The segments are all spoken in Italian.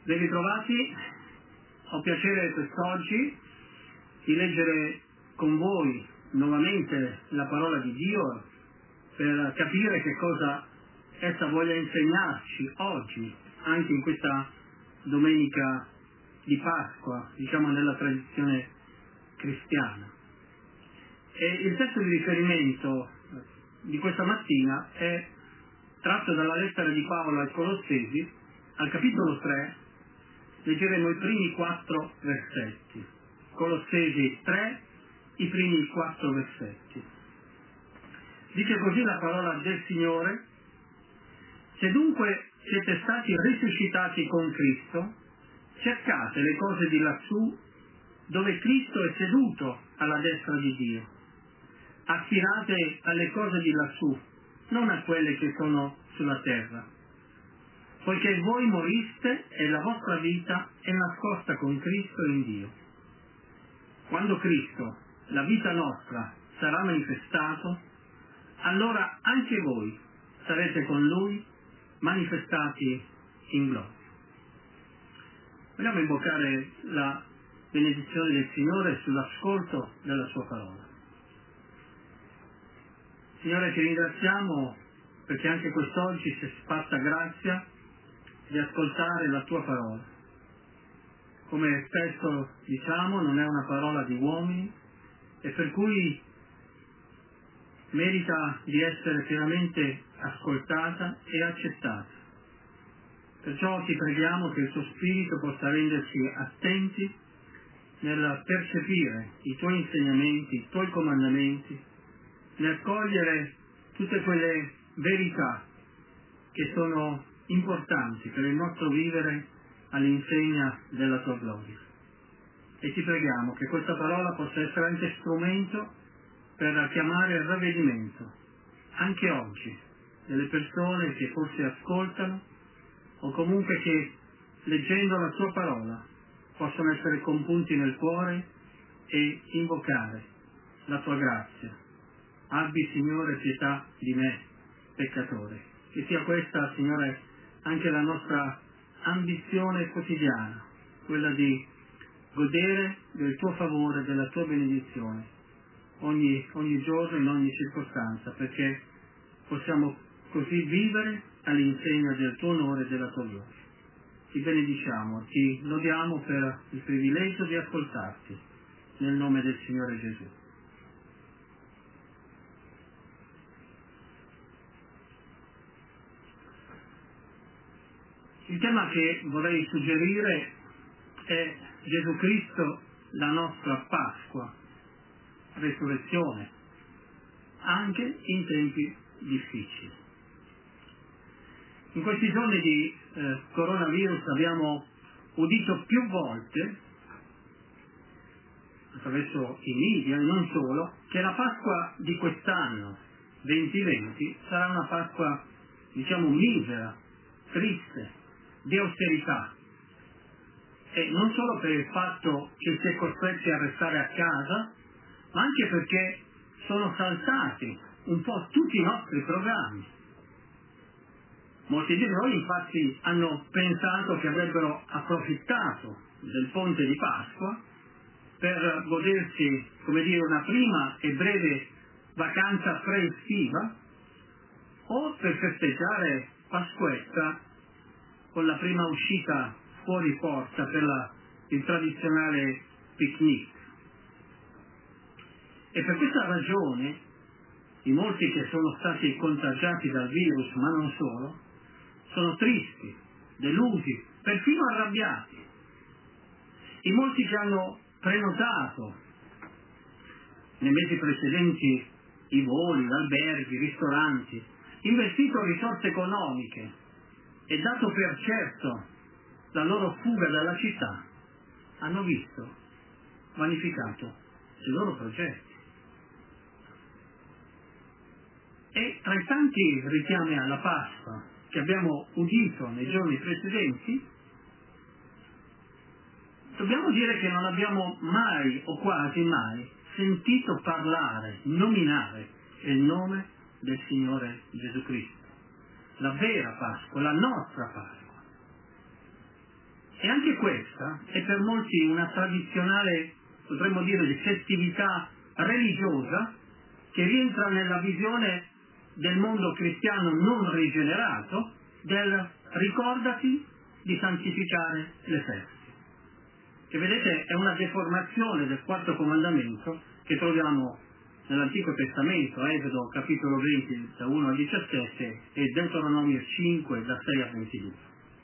Ben ritrovati, ho piacere quest'oggi di leggere con voi nuovamente la parola di Dio per capire che cosa essa voglia insegnarci oggi, anche in questa domenica di Pasqua, diciamo nella tradizione cristiana. E il testo di riferimento di questa mattina è tratto dalla lettera di Paolo ai Colossesi, al capitolo 3. Leggeremo i primi 4 versetti. Colossesi 3, i primi 4 versetti. Dice così la parola del Signore: se dunque siete stati risuscitati con Cristo, cercate le cose di lassù, dove Cristo è seduto alla destra di Dio. Aspirate alle cose di lassù, non a quelle che sono sulla terra. Poiché voi moriste e la vostra vita è nascosta con Cristo in Dio. Quando Cristo, la vita nostra, sarà manifestato, allora anche voi sarete con Lui manifestati in gloria. Vogliamo invocare la benedizione del Signore sull'ascolto della Sua parola. Signore, ti ringraziamo perché anche quest'oggi ci è fatta grazia di ascoltare la Tua parola. Come spesso diciamo, non è una parola di uomini e per cui merita di essere pienamente ascoltata e accettata. Perciò ti preghiamo che il tuo Spirito possa renderci attenti nel percepire i tuoi insegnamenti, i tuoi comandamenti, nel cogliere tutte quelle verità che sono importanti per il nostro vivere all'insegna della tua gloria. E ti preghiamo che questa parola possa essere anche strumento per chiamare al ravvedimento, anche oggi, delle persone che forse ascoltano o comunque che, leggendo la tua parola, possono essere compunti nel cuore e invocare la tua grazia. Abbi, Signore, pietà di me, peccatore. Che sia questa, Signore, anche la nostra ambizione quotidiana, quella di godere del tuo favore, della tua benedizione, ogni giorno, in ogni circostanza, perché possiamo così vivere all'insegna del tuo onore e della tua gloria. Ti benediciamo, ti lodiamo per il privilegio di ascoltarti, nel nome del Signore Gesù. Il tema che vorrei suggerire è Gesù Cristo, la nostra Pasqua, resurrezione, anche in tempi difficili. In questi giorni di coronavirus abbiamo udito più volte, attraverso i media e non solo, che la Pasqua di quest'anno, 2020, sarà una Pasqua, diciamo, misera, triste, di austerità, e non solo per il fatto che si è costretti a restare a casa, ma anche perché sono saltati un po' tutti i nostri programmi. Molti di noi infatti hanno pensato che avrebbero approfittato del ponte di Pasqua per godersi, come dire, una prima e breve vacanza pre-estiva o per festeggiare Pasquetta con la prima uscita fuori porta per il tradizionale picnic. E per questa ragione i molti che sono stati contagiati dal virus, ma non solo, sono tristi, delusi, perfino arrabbiati. I molti che hanno prenotato nei mesi precedenti i voli, gli alberghi, i ristoranti, investito risorse economiche e dato per certo la loro fuga dalla città, hanno visto vanificato i loro progetti. E tra i tanti richiami alla Pasqua che abbiamo udito nei giorni precedenti, dobbiamo dire che non abbiamo mai o quasi mai sentito parlare, nominare il nome del Signore Gesù Cristo, la vera Pasqua, la nostra Pasqua. E anche questa è per molti una tradizionale, potremmo dire, di festività religiosa che rientra nella visione del mondo cristiano non rigenerato del ricordati di santificare le feste. Che vedete è una deformazione del quarto comandamento che troviamo nell'Antico Testamento, Esodo capitolo 20 da 1 a 17 e Deuteronomio 5 da 6 a 22.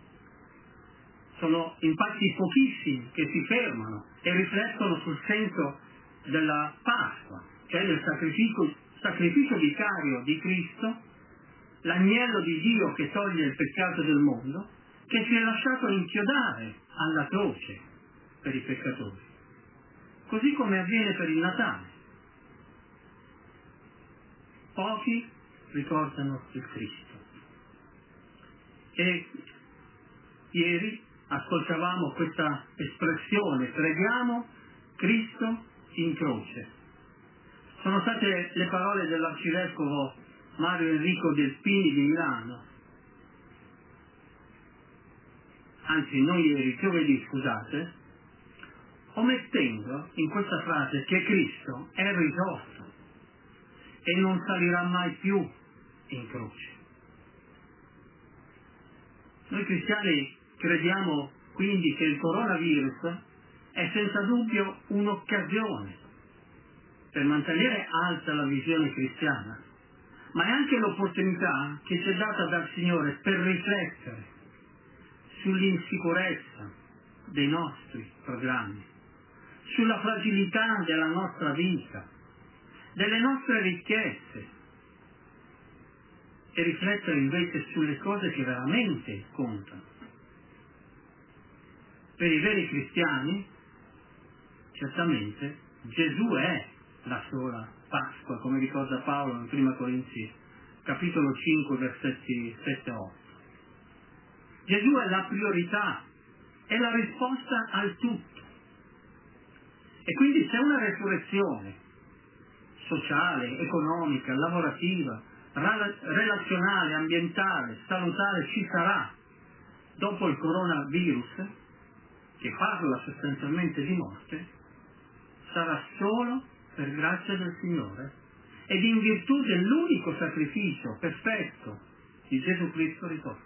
Sono infatti pochissimi che si fermano e riflettono sul senso della Pasqua, cioè del sacrificio vicario di Cristo, l'agnello di Dio che toglie il peccato del mondo, che si è lasciato inchiodare alla croce per i peccatori, così come avviene per il Natale. Pochi ricordano il Cristo. E ieri ascoltavamo questa espressione, preghiamo Cristo in croce. Sono state le parole dell'arcivescovo Mario Enrico Delpini di Milano, anzi non ieri, giovedì scusate, omettendo in questa frase che Cristo è risorto e non salirà mai più in croce. Noi cristiani crediamo quindi che il coronavirus è senza dubbio un'occasione per mantenere alta la visione cristiana, ma è anche l'opportunità che ci è data dal Signore per riflettere sull'insicurezza dei nostri programmi, sulla fragilità della nostra vita, delle nostre ricchezze, e riflettere invece sulle cose che veramente contano. Per i veri cristiani, certamente, Gesù è la sola Pasqua, come ricorda Paolo in Prima Corinzi, capitolo 5, versetti 7 e 8. Gesù è la priorità, è la risposta al tutto. E quindi se una resurrezione sociale, economica, lavorativa, relazionale, ambientale, salutare ci sarà dopo il coronavirus, che parla sostanzialmente di morte, sarà solo per grazia del Signore ed in virtù dell'unico sacrificio perfetto di Gesù Cristo risorto.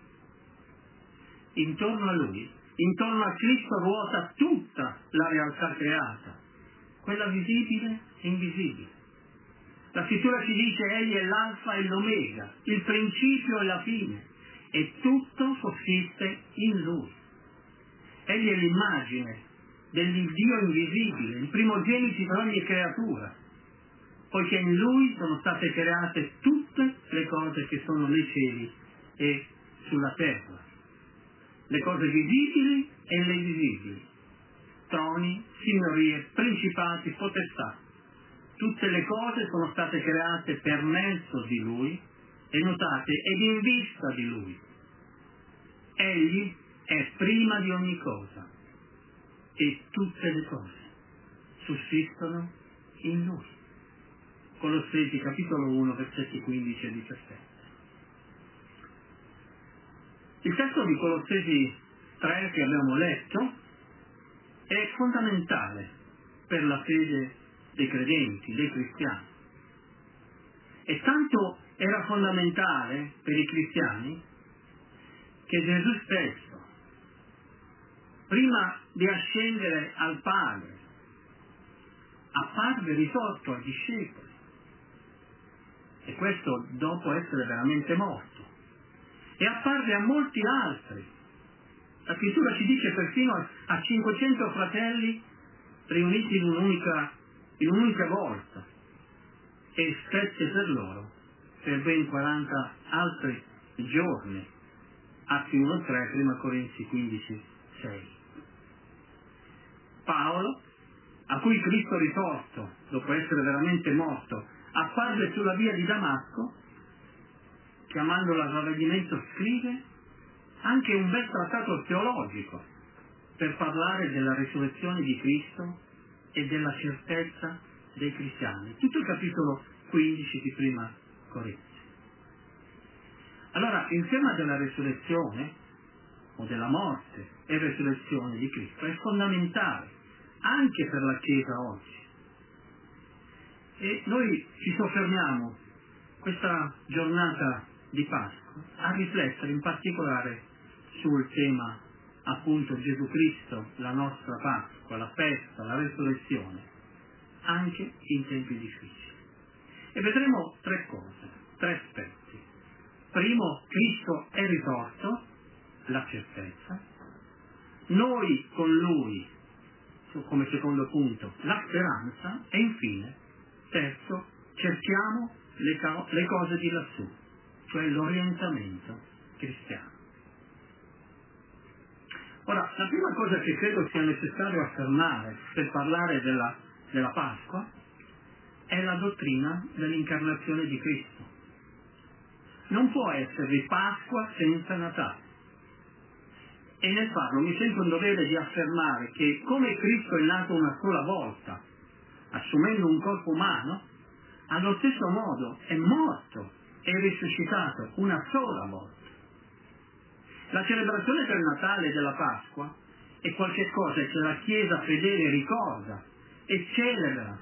Intorno a Lui, intorno a Cristo ruota tutta la realtà creata, quella visibile e invisibile. La scrittura ci dice egli è l'alfa e l'omega, il principio e la fine, e tutto sussiste in Lui. Egli è l'immagine dell'Iddio invisibile, il primogenito per ogni creatura, poiché in Lui sono state create tutte le cose che sono nei cieli e sulla terra, le cose visibili e le invisibili, troni, signorie, principati, potestà. Tutte le cose sono state create per mezzo di Lui, e notate, ed in vista di Lui. Egli è prima di ogni cosa, e tutte le cose sussistono in Lui. Colossesi capitolo 1, versetti 15 e 17. Il testo di Colossesi 3 che abbiamo letto è fondamentale per la fede dei credenti, dei cristiani. E tanto era fondamentale per i cristiani che Gesù stesso, prima di ascendere al Padre, apparve risorto ai discepoli, e questo dopo essere veramente morto, e apparve a molti altri. La scrittura ci dice persino a 500 fratelli riuniti in un'unica volta, e stette per loro per ben 40 altri giorni. Atti 1:3, Prima Corinzi 15:6. Paolo, a cui Cristo risorto, dopo essere veramente morto, apparve sulla via di Damasco, chiamandolo al ravvedimento, scrive anche un bel trattato teologico per parlare della risurrezione di Cristo e della certezza dei cristiani. Tutto il capitolo 15 di Prima Corinzi. Allora, il tema della risurrezione o della morte e resurrezione di Cristo è fondamentale anche per la Chiesa oggi. E noi ci soffermiamo questa giornata di Pasqua a riflettere in particolare sul tema appunto Gesù Cristo, la nostra Pasqua, la festa, la resurrezione, anche in tempi difficili. E vedremo tre cose, tre aspetti. Primo, Cristo è risorto, la certezza. Noi con Lui, come secondo punto, la speranza. E infine, terzo, cerchiamo le cose di lassù, cioè l'orientamento cristiano. Ora, la prima cosa che credo sia necessario affermare per parlare della Pasqua è la dottrina dell'incarnazione di Cristo. Non può esservi Pasqua senza Natale. E nel farlo mi sento in dovere di affermare che come Cristo è nato una sola volta, assumendo un corpo umano, allo stesso modo è morto e risuscitato una sola volta. La celebrazione del Natale e della Pasqua è qualcosa che la Chiesa fedele ricorda e celebra,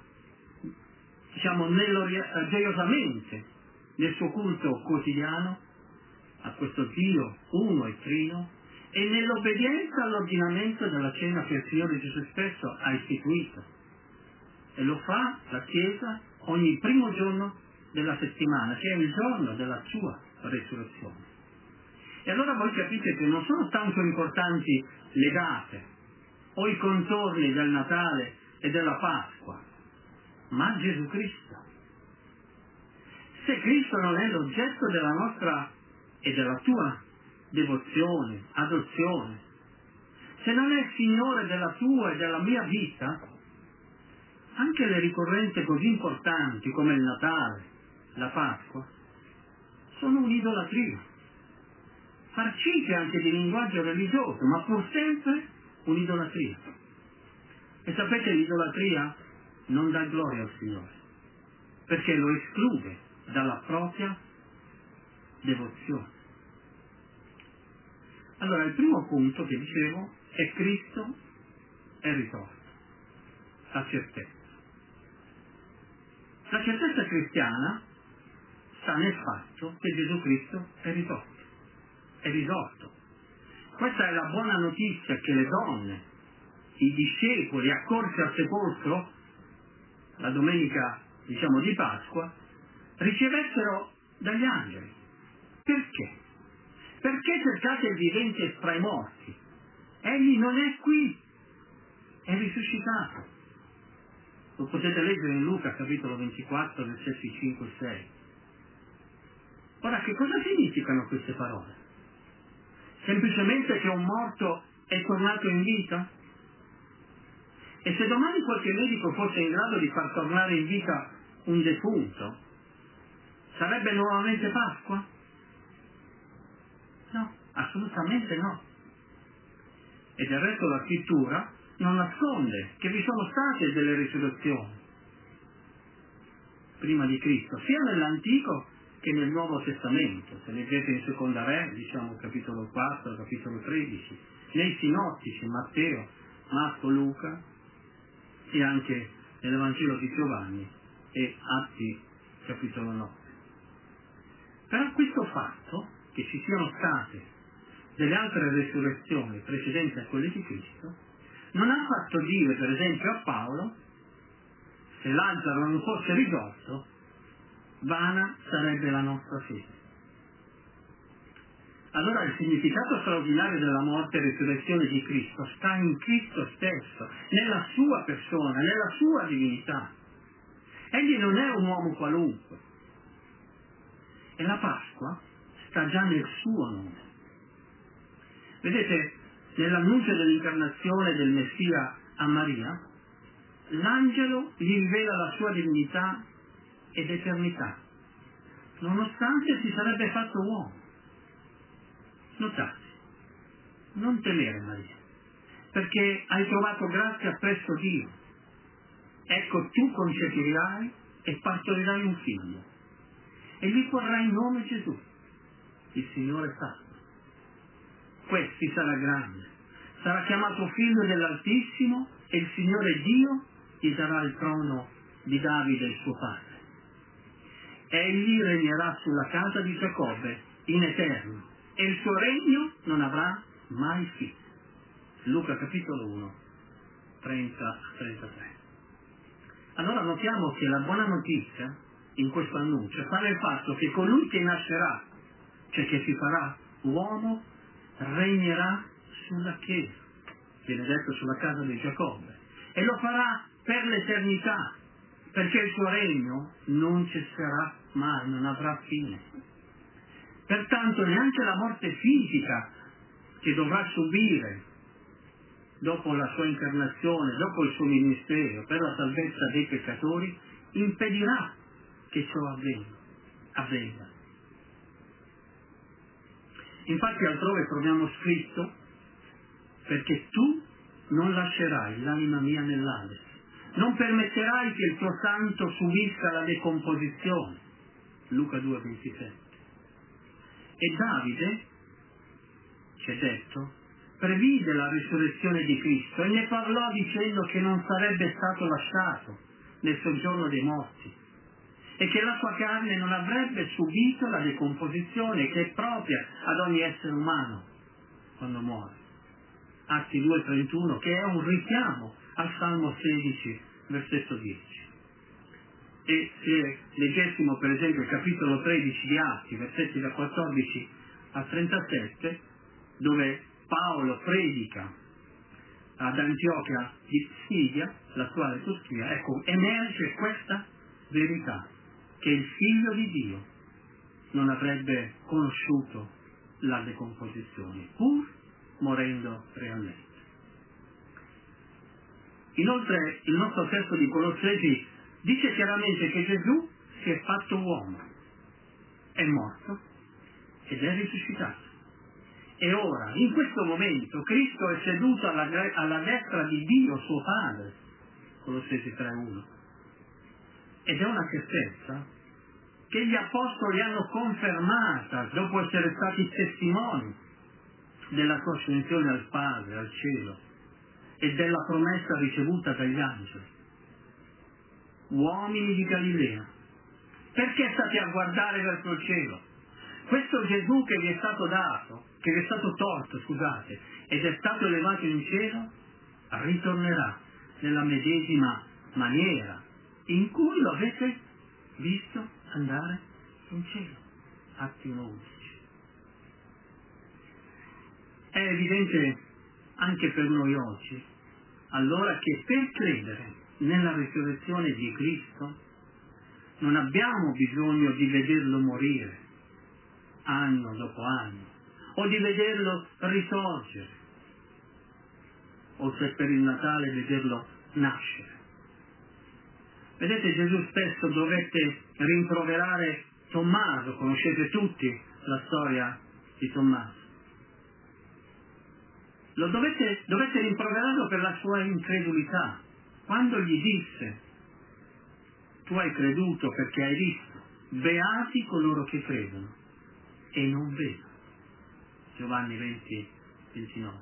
gioiosamente nel suo culto quotidiano a questo Dio uno e trino e nell'obbedienza all'ordinamento della cena che il Signore Gesù stesso ha istituito. E lo fa la Chiesa ogni primo giorno della settimana, che è il giorno della sua resurrezione. E allora voi capite che non sono tanto importanti le date o i contorni del Natale e della Pasqua, ma Gesù Cristo. Se Cristo non è l'oggetto della nostra e della tua devozione, adozione, se non è il Signore della tua e della mia vita, anche le ricorrenze così importanti come il Natale, la Pasqua, sono un'idolatria, farcite anche di linguaggio religioso, ma pur sempre un'idolatria. E sapete, l'idolatria non dà gloria al Signore, perché lo esclude dalla propria devozione. Allora, il primo punto che dicevo è Cristo è risorto, la certezza. La certezza cristiana sta nel fatto che Gesù Cristo è risorto. È risorto. Questa è la buona notizia che le donne, i discepoli accorsi al sepolcro, la domenica, di Pasqua, ricevessero dagli angeli. Perché? Perché cercate il vivente fra i morti? Egli non è qui, è risuscitato. Lo potete leggere in Luca, capitolo 24, versetti 5 e 6. Ora, che cosa significano queste parole? Semplicemente che un morto è tornato in vita? E se domani qualche medico fosse in grado di far tornare in vita un defunto, sarebbe nuovamente Pasqua? No, assolutamente no. E del resto la scrittura non nasconde che vi sono state delle risurrezioni prima di Cristo, sia nell'Antico che nel Nuovo Testamento. Se leggete in Seconda Re, capitolo 4, capitolo 13, nei sinottici, Matteo, Marco, Luca, e anche nell'Evangelo di Giovanni e Atti, capitolo 9. Però questo fatto, che ci siano state delle altre resurrezioni precedenti a quelle di Cristo, non ha fatto dire, per esempio, a Paolo, se Lazzaro non fosse risorto, vana sarebbe la nostra fede. Allora il significato straordinario della morte e resurrezione di Cristo sta in Cristo stesso, nella sua persona, nella sua divinità. Egli non è un uomo qualunque. E la Pasqua sta già nel suo nome. Vedete, nell'annuncio dell'incarnazione del Messia a Maria, l'angelo gli rivela la sua divinità ed eternità, nonostante si sarebbe fatto uomo. Notate, non temere Maria, perché hai trovato grazia presso Dio. Ecco, tu concepirai e partorirai un figlio, e gli porrai il nome Gesù, il Signore Santo. questi sarà grande, sarà chiamato figlio dell'Altissimo e il Signore Dio gli darà il trono di Davide il suo padre. Egli regnerà sulla casa di Giacobbe in eterno e il suo regno non avrà mai fine. Luca capitolo 1, 30-33. Allora notiamo che la buona notizia in questo annuncio sta nel fatto che colui che nascerà, cioè che si farà uomo, regnerà sulla chiesa, viene detto sulla casa di Giacobbe, e lo farà per l'eternità, perché il suo regno non cesserà mai, non avrà fine. Pertanto neanche la morte fisica che dovrà subire dopo la sua incarnazione, dopo il suo ministero per la salvezza dei peccatori, impedirà che ciò avvenga. Infatti altrove troviamo scritto: perché tu non lascerai l'anima mia nell'Ades, non permetterai che il tuo santo subisca la decomposizione. Luca 2,27. E Davide, ci è detto, previde la risurrezione di Cristo e ne parlò dicendo che non sarebbe stato lasciato nel soggiorno dei morti e che la sua carne non avrebbe subito la decomposizione che è propria ad ogni essere umano quando muore. Atti 2,31, che è un richiamo al Salmo 16, versetto 10. E se leggessimo per esempio il capitolo 13 di Atti, versetti da 14 a 37, dove Paolo predica ad Antiochia di Pisidia, l'attuale Turchia, ecco, emerge questa verità, che il Figlio di Dio non avrebbe conosciuto la decomposizione, pur morendo realmente. Inoltre il nostro testo di Colossesi dice chiaramente che Gesù si è fatto uomo, è morto ed è risuscitato. E ora, in questo momento, Cristo è seduto alla destra di Dio suo Padre, Colossesi 3,1. Ed è una certezza che gli apostoli hanno confermata dopo essere stati testimoni della sua ascensione al Padre, al cielo, e della promessa ricevuta dagli angeli. Uomini di Galilea, perché state a guardare verso il cielo? Questo Gesù che vi è stato dato, che vi è stato tolto, scusate, ed è stato elevato in cielo, ritornerà nella medesima maniera in cui lo avete visto andare in cielo. Atti 1:11. È evidente anche per noi oggi, allora, che per credere nella risurrezione di Cristo non abbiamo bisogno di vederlo morire anno dopo anno, o di vederlo risorgere, o se per il Natale vederlo nascere. Vedete, Gesù stesso dovette rimproverare Tommaso, conoscete tutti la storia di Tommaso. Lo dovette rimproverarlo per la sua incredulità, quando gli disse: tu hai creduto perché hai visto, beati coloro che credono e non vedono. Giovanni 20:29.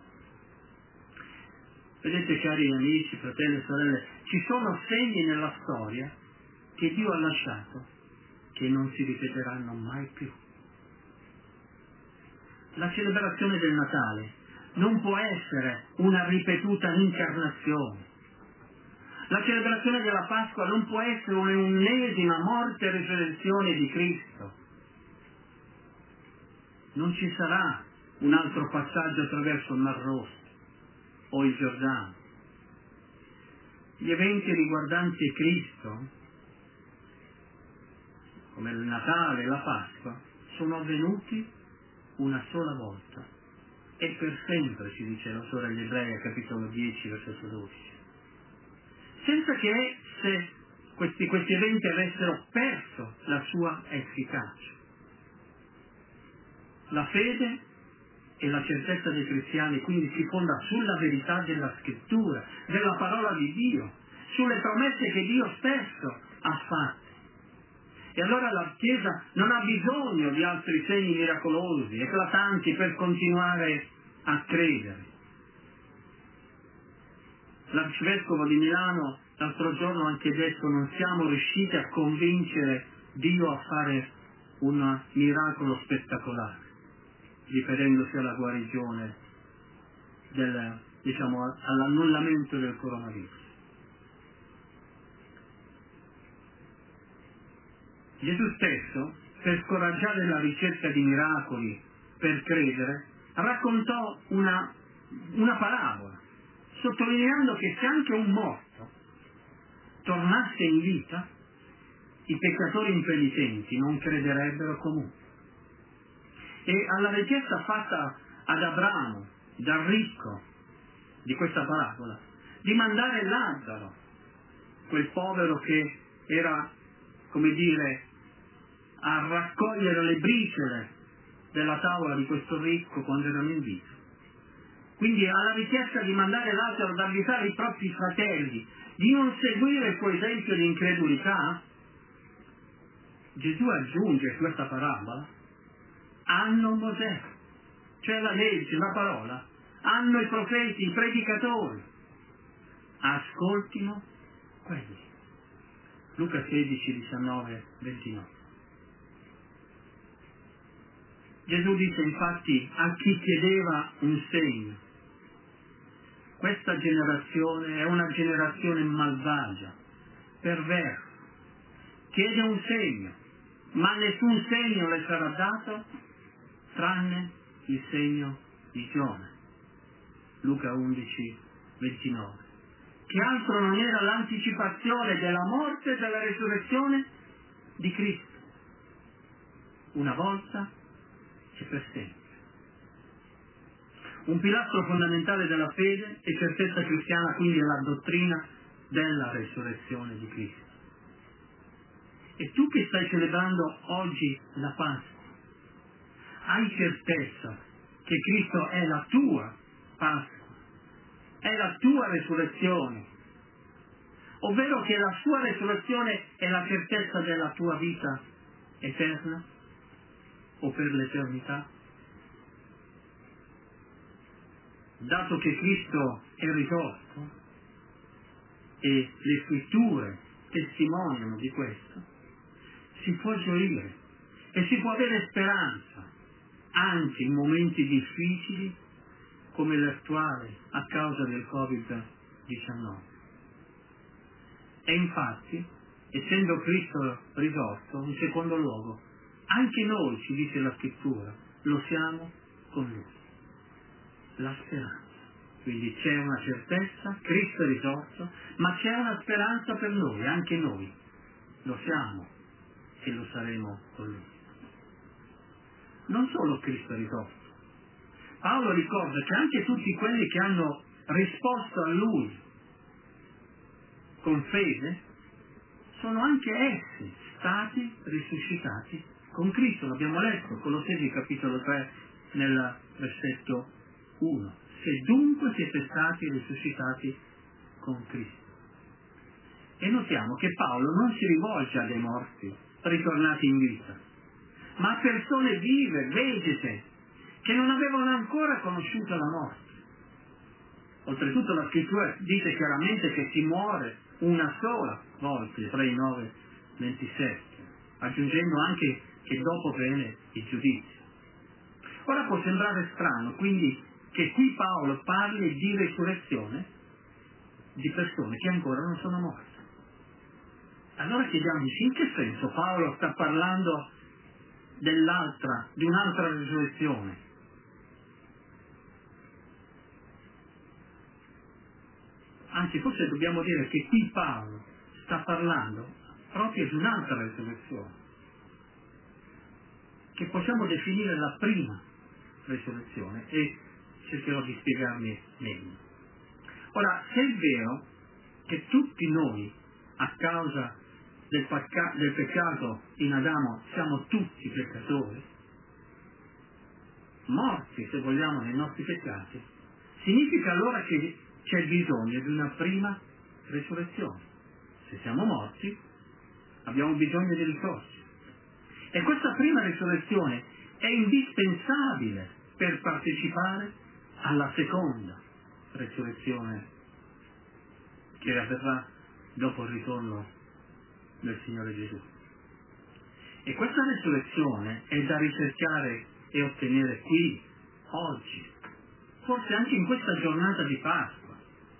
Vedete, cari amici, fratelli e sorelle, ci sono segni nella storia che Dio ha lasciato che non si ripeteranno mai più. La celebrazione del Natale non può essere una ripetuta incarnazione. La celebrazione della Pasqua non può essere un'ennesima morte e risurrezione di Cristo. Non ci sarà un altro passaggio attraverso il Mar Rosso o il Giordano. Gli eventi riguardanti Cristo, come il Natale e la Pasqua, sono avvenuti una sola volta e per sempre, ci dice l'autore agli Ebrei, capitolo 10, versetto 12. Senza che questi eventi avessero perso la sua efficacia. La fede e la certezza dei cristiani quindi si fonda sulla verità della Scrittura, della parola di Dio, sulle promesse che Dio stesso ha fatto. E allora la Chiesa non ha bisogno di altri segni miracolosi, eclatanti, per continuare a credere. L'arcivescovo di Milano l'altro giorno ha anche detto: non siamo riusciti a convincere Dio a fare un miracolo spettacolare, riferendosi alla guarigione all'annullamento del coronavirus. Gesù stesso, per scoraggiare la ricerca di miracoli per credere, raccontò una parabola, sottolineando che se anche un morto tornasse in vita, i peccatori impenitenti non crederebbero comunque. E alla richiesta fatta ad Abramo, dal ricco di questa parabola, di mandare Lazzaro, quel povero che era, come dire, a raccogliere le briciole della tavola di questo ricco quando erano in vita. Quindi alla richiesta di mandare Lazzaro ad avvisare i propri fratelli di non seguire il suo esempio di incredulità, Gesù aggiunge questa parabola: hanno Mosè, cioè la legge, la parola, hanno i profeti, i predicatori, ascoltino quelli. Luca 16, 19, 29. Gesù disse infatti a chi chiedeva un segno: questa generazione è una generazione malvagia, perversa, chiede un segno, ma nessun segno le sarà dato tranne il segno di Giona. Luca 11, 29. Che altro non era l'anticipazione della morte e della resurrezione di Cristo, una volta e per sempre. Un pilastro fondamentale della fede e certezza cristiana quindi è la dottrina della resurrezione di Cristo. E tu che stai celebrando oggi la Pasqua, hai certezza che Cristo è la tua Pasqua, è la tua resurrezione, ovvero che la sua resurrezione è la certezza della tua vita eterna o per l'eternità? Dato che Cristo è risorto e le scritture testimoniano di questo, si può gioire e si può avere speranza anche in momenti difficili come l'attuale a causa del Covid-19. E infatti, essendo Cristo risorto, in secondo luogo, anche noi, ci dice la scrittura, lo siamo con Lui. La speranza. Quindi c'è una certezza, Cristo è risorto, ma c'è una speranza per noi, anche noi lo siamo e lo saremo con Lui. Non solo Cristo è risorto. Paolo ricorda che anche tutti quelli che hanno risposto a Lui con fede sono anche essi stati risuscitati con Cristo. L'abbiamo letto, Colossesi capitolo 3 nel versetto 1. Se dunque siete stati risuscitati con Cristo. E notiamo che Paolo non si rivolge a dei morti ritornati in vita, ma a persone vive, vegete, che non avevano ancora conosciuto la morte. Oltretutto la scrittura dice chiaramente che si muore una sola volta, Ebrei 9, 27, aggiungendo anche che dopo viene il giudizio. Ora può sembrare strano, quindi, che qui Paolo parli di risurrezione di persone che ancora non sono morte. Allora chiediamoci, in che senso Paolo sta parlando di un'altra risurrezione? Anzi, forse dobbiamo dire che qui Paolo sta parlando proprio di un'altra risurrezione, che possiamo definire la prima risurrezione, e cercherò di spiegarmi meglio. Ora, se è vero che tutti noi, a causa del peccato in Adamo, siamo tutti peccatori, morti se vogliamo nei nostri peccati, significa allora che c'è bisogno di una prima risurrezione. Se siamo morti, abbiamo bisogno di risorgere. E questa prima risurrezione è indispensabile per partecipare alla seconda resurrezione che avverrà dopo il ritorno del Signore Gesù. E questa resurrezione è da ricercare e ottenere qui, oggi, forse anche in questa giornata di Pasqua.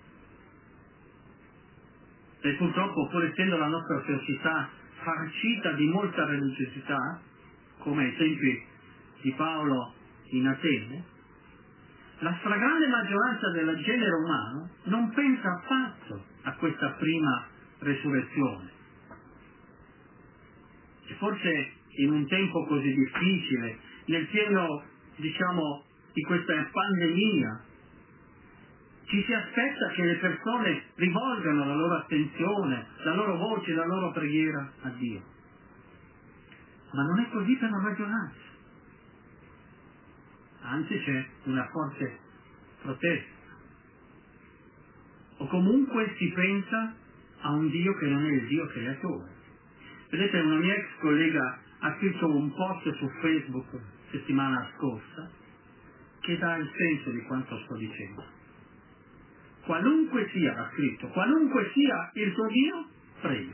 E purtroppo, pur essendo la nostra società farcita di molta religiosità, come ai tempi di Paolo in Atene, la stragrande maggioranza del genere umano non pensa affatto a questa prima resurrezione. E forse in un tempo così difficile, nel pieno, di questa pandemia, ci si aspetta che le persone rivolgano la loro attenzione, la loro voce, la loro preghiera a Dio. Ma non è così per la maggioranza. Anzi, c'è una forte protesta. O comunque si pensa a un Dio che non è il Dio creatore. Vedete, una mia ex collega ha scritto un post su Facebook settimana scorsa che dà il senso di quanto sto dicendo. Qualunque sia, ha scritto, qualunque sia il tuo Dio, prega.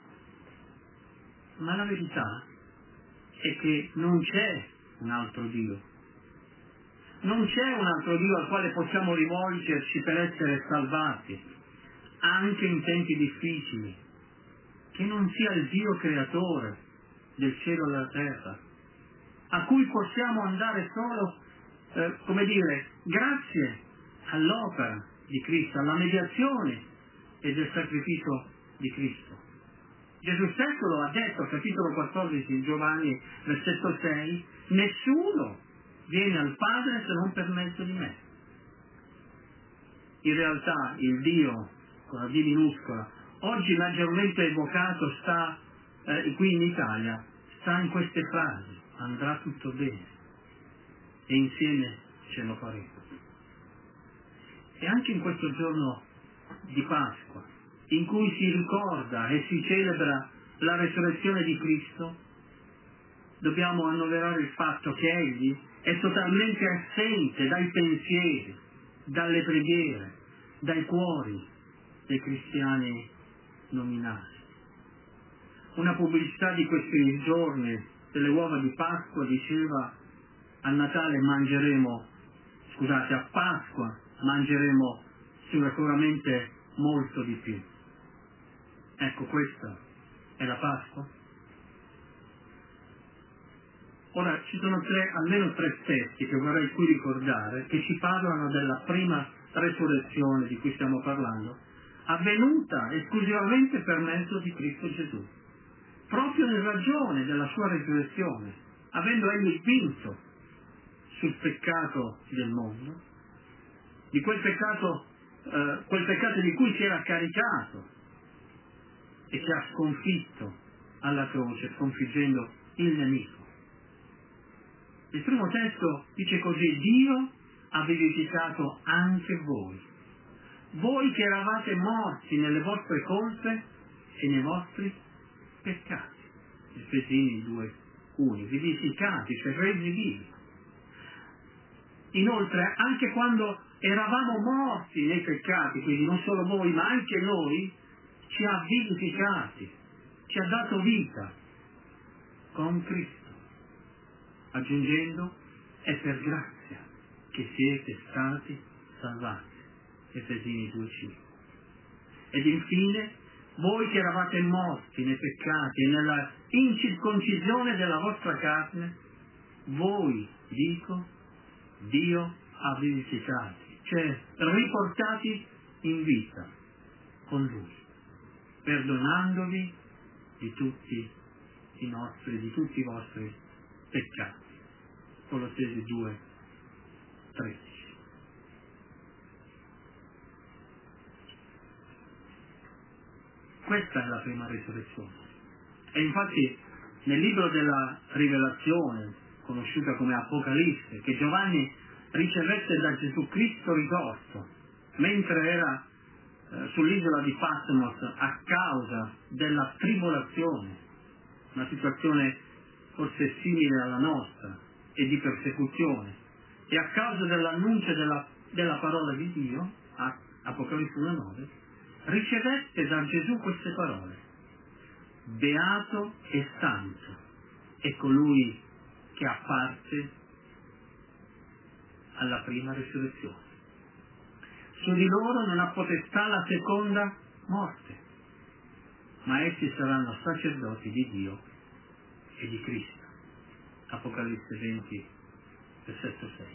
Ma la verità è che non c'è un altro Dio. Non c'è un altro Dio al quale possiamo rivolgerci per essere salvati, anche in tempi difficili, che non sia il Dio creatore del cielo e della terra, a cui possiamo andare solo, grazie all'opera di Cristo, alla mediazione e del sacrificio di Cristo. Gesù stesso lo ha detto, capitolo 14 di Giovanni, versetto 6, nessuno viene al Padre se non per mezzo di me. In realtà il Dio, con la D minuscola, oggi maggiormente evocato sta qui in Italia, sta in queste frasi: andrà tutto bene e insieme ce lo faremo. E anche in questo giorno di Pasqua, in cui si ricorda e si celebra la resurrezione di Cristo, dobbiamo annoverare il fatto che Egli è totalmente assente dai pensieri, dalle preghiere, dai cuori dei cristiani nominali. Una pubblicità di questi giorni delle uova di Pasqua diceva: a Pasqua mangeremo sicuramente molto di più. Ecco, questa è la Pasqua. Ora, ci sono almeno tre testi che vorrei qui ricordare, che ci parlano della prima resurrezione di cui stiamo parlando, avvenuta esclusivamente per mezzo di Cristo Gesù, proprio in ragione della sua resurrezione, avendo egli vinto sul peccato del mondo, di quel peccato di cui si era caricato e che ha sconfitto alla croce, sconfiggendo il nemico. Il primo testo dice così: Dio ha vivificato anche voi che eravate morti nelle vostre colpe e nei vostri peccati. Efesini 2:1, vivificati, cioè resi vivi. Inoltre, anche quando eravamo morti nei peccati, quindi non solo voi, ma anche noi, ci ha vivificati, ci ha dato vita con Cristo, aggiungendo: è per grazia che siete stati salvati. Efesini 2:5. Ed infine, voi che eravate morti nei peccati e nella incirconcisione della vostra carne, voi, dico, Dio ha vivificati, cioè riportati in vita con Lui, perdonandovi di tutti i vostri peccati. Colossesi 2:13. Questa è la prima risurrezione. E infatti nel libro della Rivelazione, conosciuta come Apocalisse, che Giovanni ricevette da Gesù Cristo risorto, mentre era sull'isola di Patmos a causa della tribolazione, una situazione forse simile alla nostra, e di persecuzione, e a causa dell'annuncio della della parola di Dio, Apocalisse 1,9, ricevette da Gesù queste parole: beato e santo è colui che ha parte alla prima risurrezione. Su di loro non ha potestà la seconda morte, ma essi saranno sacerdoti di Dio e di Cristo. Apocalisse 20, versetto 6.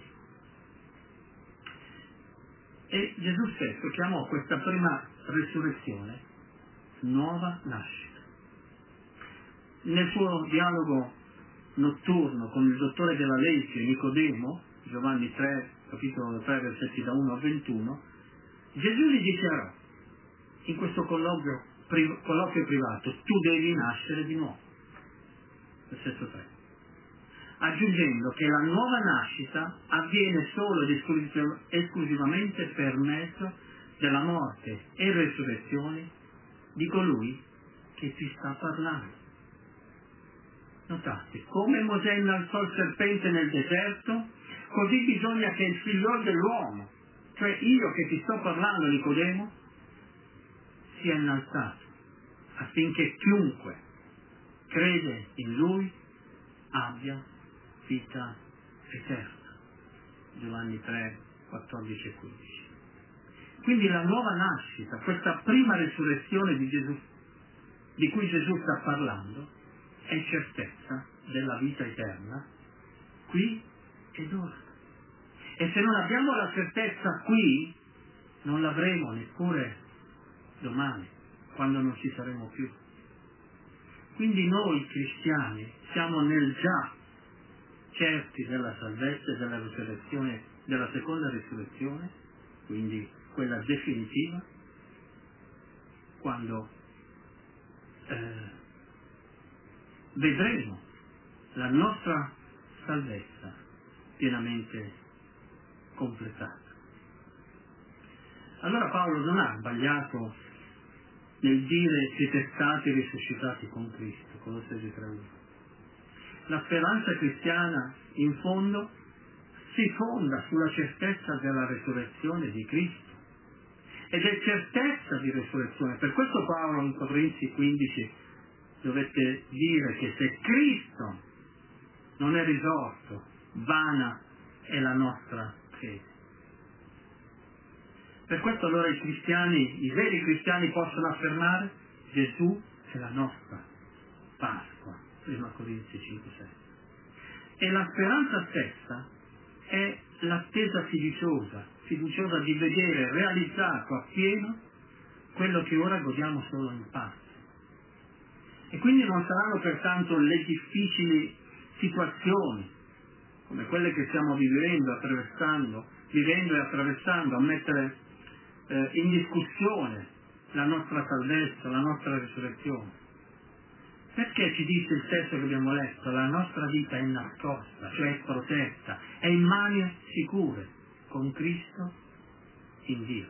E Gesù stesso chiamò questa prima risurrezione nuova nascita. Nel suo dialogo notturno con il dottore della legge Nicodemo, Giovanni 3, capitolo 3, versetti da 1 a 21, Gesù gli dichiarò in questo colloquio privato: tu devi nascere di nuovo. Versetto 3. Aggiungendo che la nuova nascita avviene solo ed esclusivamente per mezzo della morte e resurrezione di colui che ti sta parlando. Notate, come Mosè innalzò il serpente nel deserto, così bisogna che il figliolo dell'uomo, cioè io che ti sto parlando, Nicodemo, sia innalzato, affinché chiunque crede in lui abbia vita eterna. Giovanni 3, 14 e 15. Quindi la nuova nascita, questa prima risurrezione di Gesù, di cui Gesù sta parlando, è certezza della vita eterna, qui ed ora. E se non abbiamo la certezza qui, non l'avremo neppure domani, quando non ci saremo più. Quindi noi cristiani siamo nel già certi della salvezza e della risurrezione, della seconda risurrezione, quindi quella definitiva, quando vedremo la nostra salvezza pienamente completata. Allora Paolo non ha sbagliato nel dire siete stati risuscitati con Cristo, Colossesi 3:1. La speranza cristiana, in fondo, si fonda sulla certezza della resurrezione di Cristo. Ed è certezza di resurrezione. Per questo Paolo in Corinzi 15 dovette dire che se Cristo non è risorto, vana è la nostra fede. Per questo allora i cristiani, i veri cristiani possono affermare: Gesù è la nostra Pasqua, 1 Corinzi 5,7. E la speranza stessa è l'attesa fiduciosa di vedere realizzato appieno quello che ora godiamo solo in parte. E quindi non saranno pertanto le difficili situazioni come quelle che stiamo vivendo e attraversando a mettere in discussione la nostra salvezza, la nostra risurrezione. Perché ci dice il testo che abbiamo letto: la nostra vita è nascosta, cioè è protetta, è in mani sicure, con Cristo in Dio.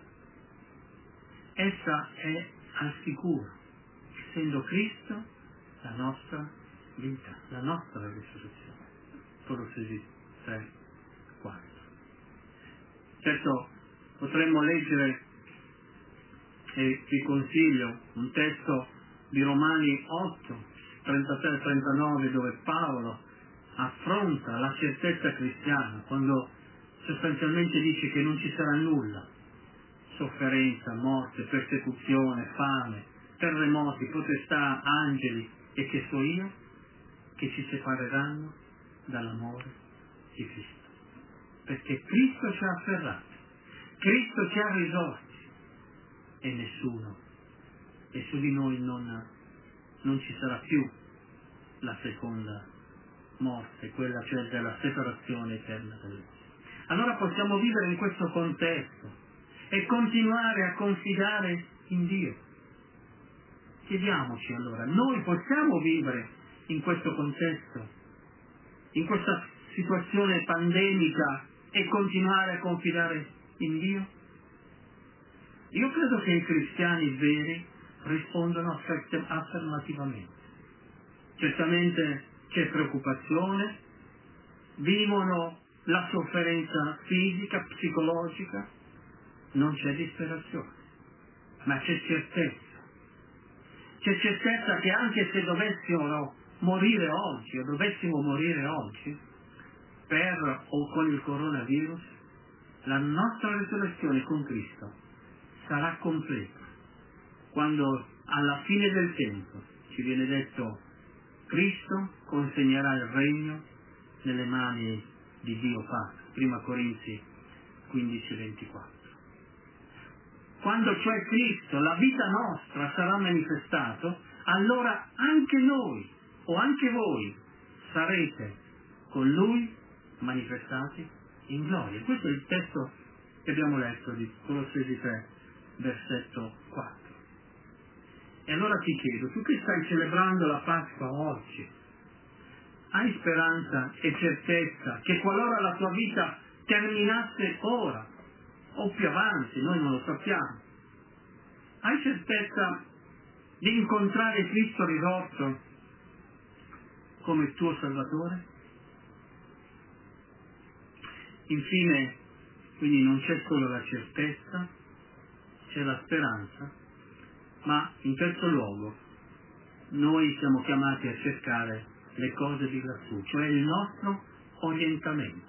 Essa è al sicuro, essendo Cristo la nostra vita, la nostra risurrezione. Colossesi 3, 4. Certo, potremmo leggere, e vi consiglio, un testo di Romani 8, 33 e 39, dove Paolo affronta la certezza cristiana, quando sostanzialmente dice che non ci sarà nulla: sofferenza, morte, persecuzione, fame, terremoti, potestà, angeli e che so io, che ci separeranno dall'amore di Cristo. Perché Cristo ci ha afferrati, Cristo ci ha risorti, e nessuno, e su di noi non ci sarà più la seconda morte, quella cioè della separazione eterna da Lui. Allora possiamo vivere in questo contesto e continuare a confidare in Dio. Chiediamoci allora: noi possiamo vivere in questo contesto, in questa situazione pandemica, e continuare a confidare in Dio? Io credo che i cristiani veri rispondono affermativamente. Certamente c'è preoccupazione, vivono la sofferenza fisica, psicologica, non c'è disperazione, ma c'è certezza. C'è certezza che anche se dovessimo morire oggi, o dovessimo morire oggi, per o con il coronavirus, la nostra risurrezione con Cristo sarà completa. Quando alla fine del tempo ci viene detto Cristo consegnerà il regno nelle mani di Dio Padre, 1 Corinzi 15:24. Quando cioè Cristo, la vita nostra, sarà manifestato, allora anche noi o anche voi sarete con Lui manifestati in gloria. Questo è il testo che abbiamo letto di Colossesi 3, versetto 4. E allora ti chiedo, tu che stai celebrando la Pasqua oggi, hai speranza e certezza che qualora la tua vita terminasse ora o più avanti, noi non lo sappiamo, hai certezza di incontrare Cristo risorto come tuo Salvatore? Infine, quindi non c'è solo la certezza, c'è la speranza, ma in terzo luogo noi siamo chiamati a cercare le cose di lassù, cioè il nostro orientamento.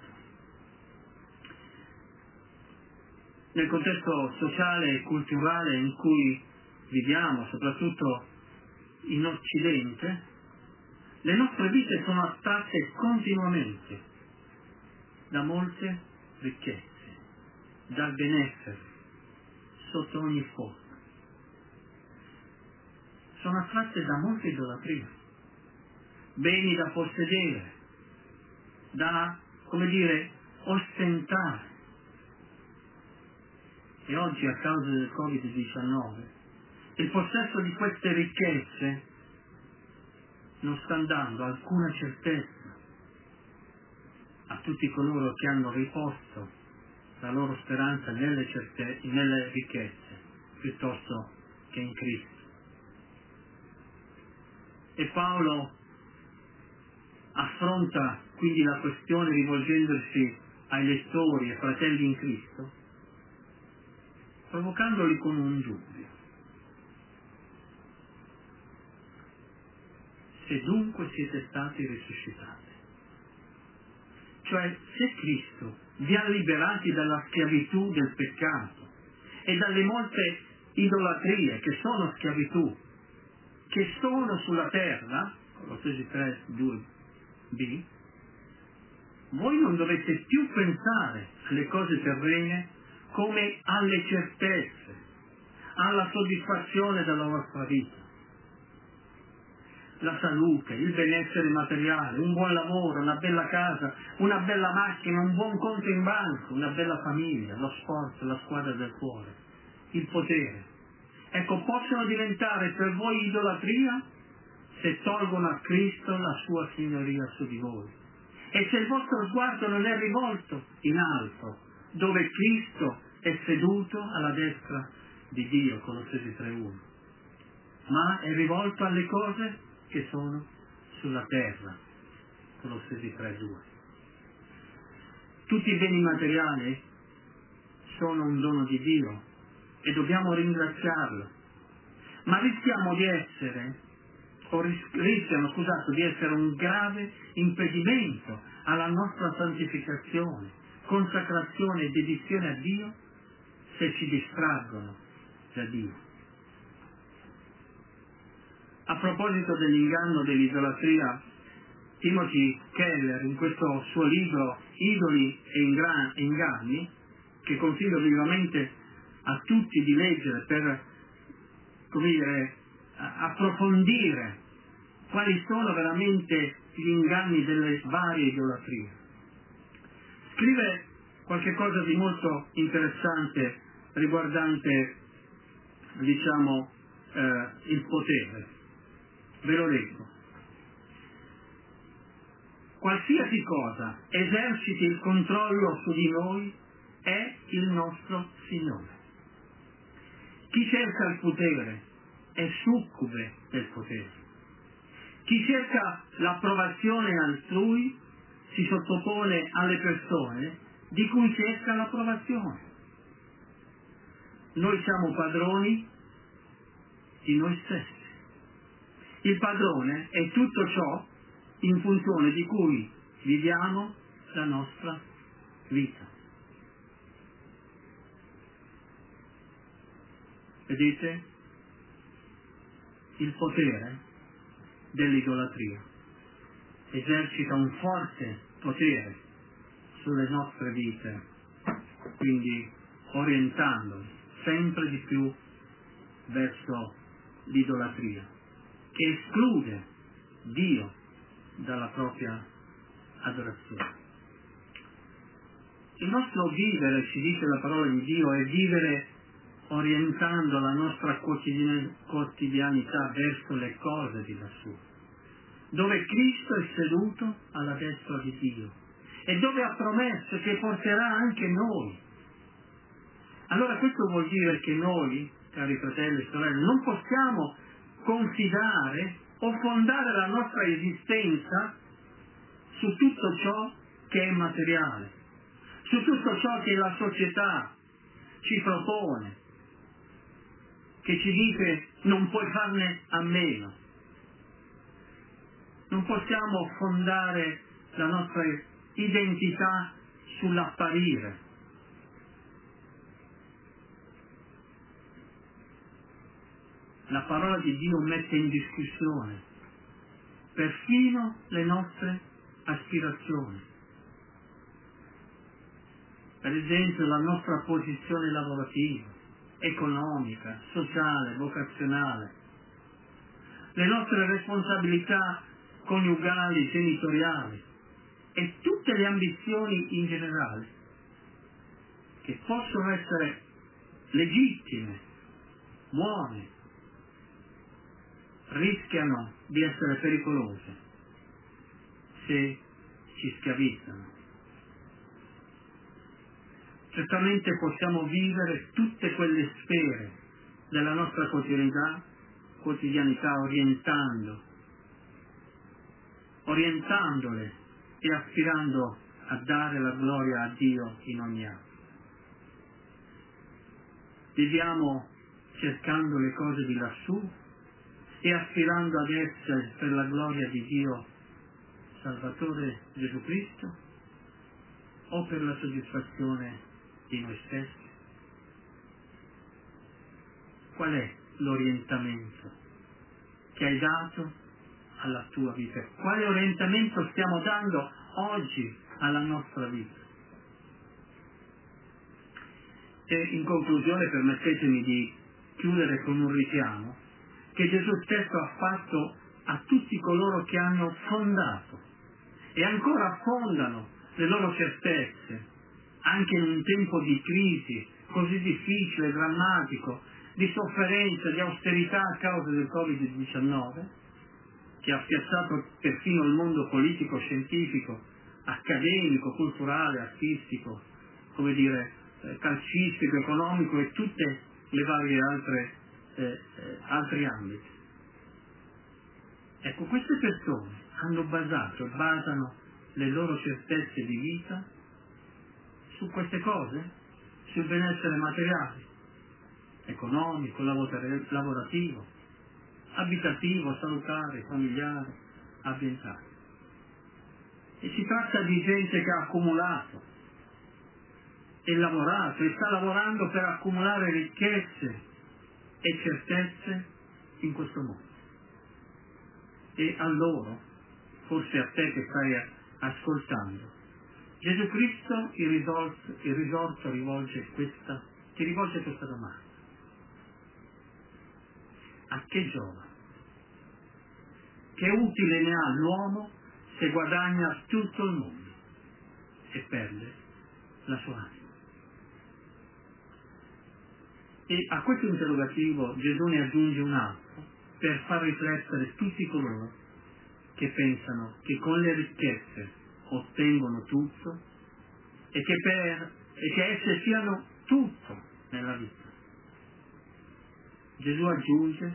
Nel contesto sociale e culturale in cui viviamo, soprattutto in Occidente, le nostre vite sono attratte continuamente da molte ricchezze, dal benessere, sotto ogni forma. Sono attratte da molte idolatrie, beni da possedere, da, ostentare. E oggi, a causa del Covid-19, il possesso di queste ricchezze non sta dando alcuna certezza a tutti coloro che hanno riposto la loro speranza nelle ricchezze piuttosto che in Cristo. E Paolo affronta quindi la questione rivolgendosi ai lettori e fratelli in Cristo, provocandoli con un dubbio. Se dunque siete stati risuscitati, cioè se Cristo vi ha liberati dalla schiavitù del peccato e dalle molte idolatrie che sono schiavitù, che sono sulla terra, Colossesi 3, 2b, voi non dovete più pensare alle cose terrene come alle certezze, alla soddisfazione della vostra vita. La salute, il benessere materiale, un buon lavoro, una bella casa, una bella macchina, un buon conto in banco, una bella famiglia, lo sport, la squadra del cuore, il potere. Ecco, possono diventare per voi idolatria se tolgono a Cristo la sua signoria su di voi. E se il vostro sguardo non è rivolto in alto, dove Cristo è seduto alla destra di Dio, Colossesi 3:1, ma è rivolto alle cose che sono sulla terra, Colossesi 3:2. Tutti i beni materiali sono un dono di Dio e dobbiamo ringraziarlo, ma rischiano di essere un grave impedimento alla nostra santificazione, consacrazione e dedizione a Dio se ci distraggono da Dio. A proposito dell'inganno dell'idolatria, Timothy Keller, in questo suo libro Idoli e inganni, che consiglio vivamente a tutti di leggere per, approfondire quali sono veramente gli inganni delle varie idolatrie, scrive qualche cosa di molto interessante riguardante, il potere. Ve lo leggo. Qualsiasi cosa eserciti il controllo su di noi è il nostro Signore. Chi cerca il potere è succube del potere. Chi cerca l'approvazione altrui si sottopone alle persone di cui cerca l'approvazione. Noi siamo padroni di noi stessi. Il padrone è tutto ciò in funzione di cui viviamo la nostra vita. Vedete? Il potere dell'idolatria esercita un forte potere sulle nostre vite, quindi orientandole sempre di più verso l'idolatria, che esclude Dio dalla propria adorazione. Il nostro vivere, ci dice la parola di Dio, è vivere orientando la nostra quotidianità verso le cose di lassù, dove Cristo è seduto alla destra di Dio e dove ha promesso che porterà anche noi. Allora questo vuol dire che noi, cari fratelli e sorelle, non possiamo confidare o fondare la nostra esistenza su tutto ciò che è materiale, su tutto ciò che la società ci propone, che ci dice non puoi farne a meno. Non possiamo fondare la nostra identità sull'apparire. La parola di Dio mette in discussione perfino le nostre aspirazioni. Per esempio la nostra posizione lavorativa, economica, sociale, vocazionale, le nostre responsabilità coniugali, genitoriali e tutte le ambizioni in generale, che possono essere legittime, buone, rischiano di essere pericolose se ci schiavizzano. Certamente possiamo vivere tutte quelle sfere della nostra quotidianità orientandole e aspirando a dare la gloria a Dio in ogni atto. Viviamo cercando le cose di lassù e aspirando ad esse per la gloria di Dio Salvatore Gesù Cristo, o per la soddisfazione di noi stessi? Qual è l'orientamento che hai dato alla tua vita? Quale orientamento stiamo dando oggi alla nostra vita? E in conclusione permettetemi di chiudere con un richiamo che Gesù stesso ha fatto a tutti coloro che hanno fondato e ancora fondano le loro certezze, anche in un tempo di crisi così difficile, drammatico, di sofferenza, di austerità a causa del Covid-19, che ha spiazzato perfino il mondo politico, scientifico, accademico, culturale, artistico, calcistico, economico e tutte le varie altri ambiti. Ecco, queste persone basano le loro certezze di vita su queste cose, sul benessere materiale, economico, lavorativo, abitativo, salutare, familiare, ambientale. E si tratta di gente che ha accumulato e lavorato e sta lavorando per accumulare ricchezze e certezze in questo mondo. E a loro, forse a te che stai ascoltando, Gesù Cristo il risorto ti rivolge questa domanda: a che giova? Che utile ne ha l'uomo se guadagna tutto il mondo e perde la sua anima? E a questo interrogativo Gesù ne aggiunge un altro per far riflettere tutti coloro che pensano che con le ricchezze ottengono tutto e che esse siano tutto nella vita. Gesù aggiunge,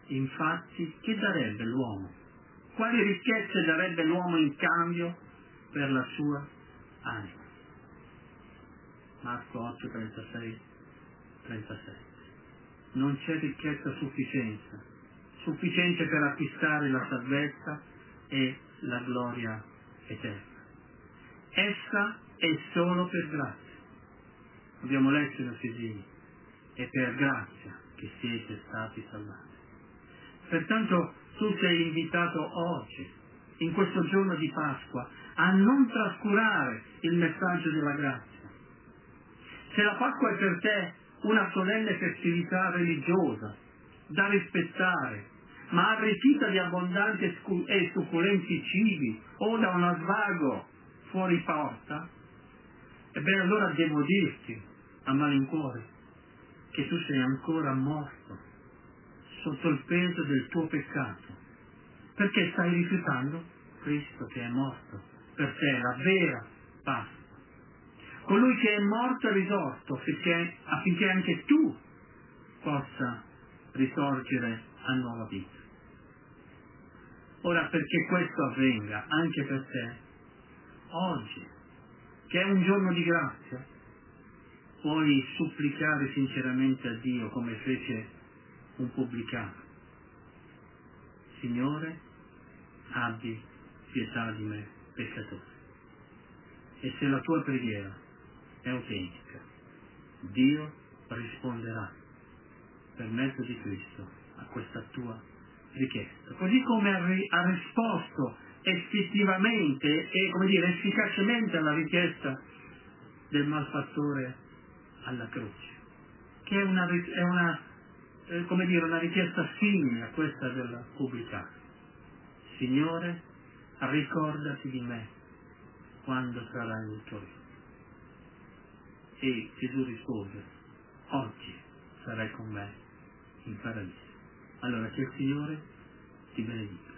infatti, che darebbe l'uomo? Quali ricchezze darebbe l'uomo in cambio per la sua anima. Marco 8, 36, 37. Non c'è ricchezza sufficiente per acquistare la salvezza e la gloria eterna. Essa è solo per grazia. Abbiamo letto in Efesini, è per grazia che siete stati salvati. Pertanto tu sei invitato oggi, in questo giorno di Pasqua, a non trascurare il messaggio della grazia. Se la Pasqua è per te una solenne festività religiosa, da rispettare, ma arricchita di abbondanti e succulenti cibi o da uno svago fuori porta, ebbene allora devo dirti a malincuore che tu sei ancora morto sotto il peso del tuo peccato, perché stai rifiutando Cristo che è morto per te, la vera Pasqua. Colui che è morto e risorto affinché anche tu possa risorgere a nuova vita. Ora, perché questo avvenga anche per te, oggi, che è un giorno di grazia, puoi supplicare sinceramente a Dio come fece un pubblicano: Signore, abbi pietà di me, peccatore. E se la tua preghiera è autentica, Dio risponderà per mezzo di Cristo a questa tua richiesta. Così come ha risposto effettivamente e, efficacemente alla richiesta del malfattore alla croce, che è una richiesta simile a questa del pubblicano. Signore, ricordati di me quando sarai nel tuo regno. E Gesù rispose: oggi sarai con me in paradiso. Allora che il Signore ti benedica.